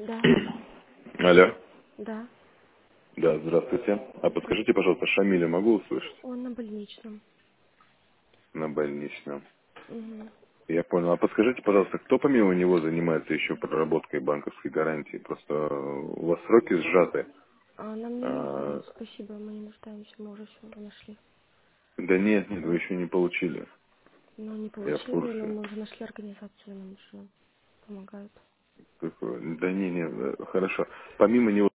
Да, Алло. да. Да, здравствуйте. А подскажите, Здравствуйте. пожалуйста, Шамиля могу услышать? Он на больничном. На больничном. Мгм. Я понял. А подскажите, пожалуйста, кто помимо него занимается еще проработкой банковской гарантии? Просто у вас сроки сжаты. А нам не нужно, А, спасибо, мы не нуждаемся, мы уже все нашли. да нет, вы еще не получили. Но не Я в получили, но курсе. мы уже нашли организацию, нам уже помогают. Да не, хорошо. Помимо него